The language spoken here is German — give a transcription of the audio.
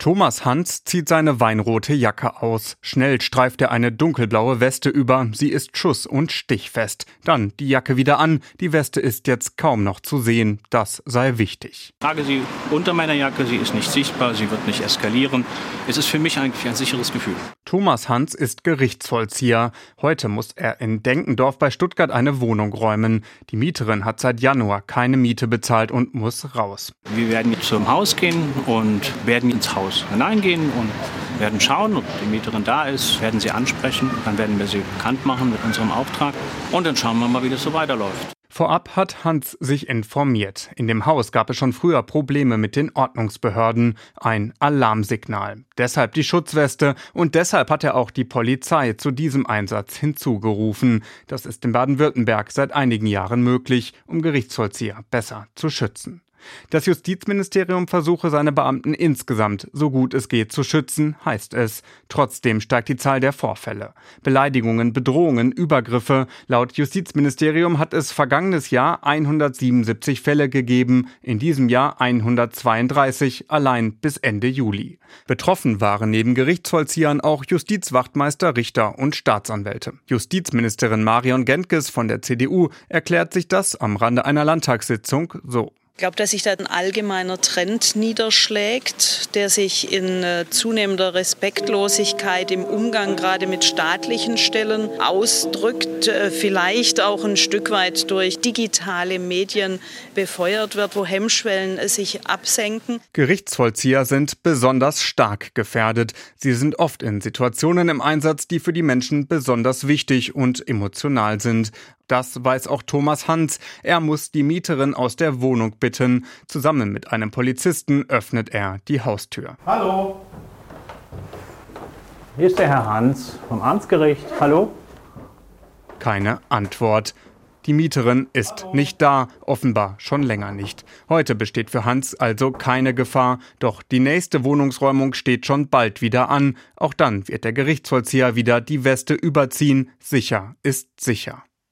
Thomas Hans zieht seine weinrote Jacke aus. Schnell streift er eine dunkelblaue Weste über. Sie ist schuss- und stichfest. Dann die Jacke wieder an. Die Weste ist jetzt kaum noch zu sehen. Das sei wichtig. Ich trage sie unter meiner Jacke. Sie ist nicht sichtbar. Sie wird nicht eskalieren. Es ist für mich eigentlich ein sicheres Gefühl. Thomas Hans ist Gerichtsvollzieher. Heute muss er in Denkendorf bei Stuttgart eine Wohnung räumen. Die Mieterin hat seit Januar keine Miete bezahlt und muss raus. Wir werden jetzt zum Haus gehen und werden ins Haus hineingehen und werden schauen, ob die Mieterin da ist, werden sie ansprechen, dann werden wir sie bekannt machen mit unserem Auftrag und dann schauen wir mal, wie das so weiterläuft. Vorab hat Hans sich informiert. In dem Haus gab es schon früher Probleme mit den Ordnungsbehörden. Ein Alarmsignal. Deshalb die Schutzweste und deshalb hat er auch die Polizei zu diesem Einsatz hinzugerufen. Das ist in Baden-Württemberg seit einigen Jahren möglich, um Gerichtsvollzieher besser zu schützen. Das Justizministerium versuche seine Beamten insgesamt so gut es geht zu schützen, heißt es. Trotzdem steigt die Zahl der Vorfälle. Beleidigungen, Bedrohungen, Übergriffe. Laut Justizministerium hat es vergangenes Jahr 177 Fälle gegeben, in diesem Jahr 132, allein bis Ende Juli. Betroffen waren neben Gerichtsvollziehern auch Justizwachtmeister, Richter und Staatsanwälte. Justizministerin Marion Gentges von der CDU erklärt sich das am Rande einer Landtagssitzung so. Ich glaube, dass sich da ein allgemeiner Trend niederschlägt, der sich in zunehmender Respektlosigkeit im Umgang gerade mit staatlichen Stellen ausdrückt, vielleicht auch ein Stück weit durch digitale Medien befeuert wird, wo Hemmschwellen sich absenken. Gerichtsvollzieher sind besonders stark gefährdet. Sie sind oft in Situationen im Einsatz, die für die Menschen besonders wichtig und emotional sind. Das weiß auch Thomas Hans. Er muss die Mieterin aus der Wohnung bitten. Zusammen mit einem Polizisten öffnet er die Haustür. Hallo. Hier ist der Herr Hans vom Amtsgericht. Hallo? Keine Antwort. Die Mieterin ist nicht da, offenbar schon länger nicht. Heute besteht für Hans also keine Gefahr, doch die nächste Wohnungsräumung steht schon bald wieder an. Auch dann wird der Gerichtsvollzieher wieder die Weste überziehen. Sicher ist sicher.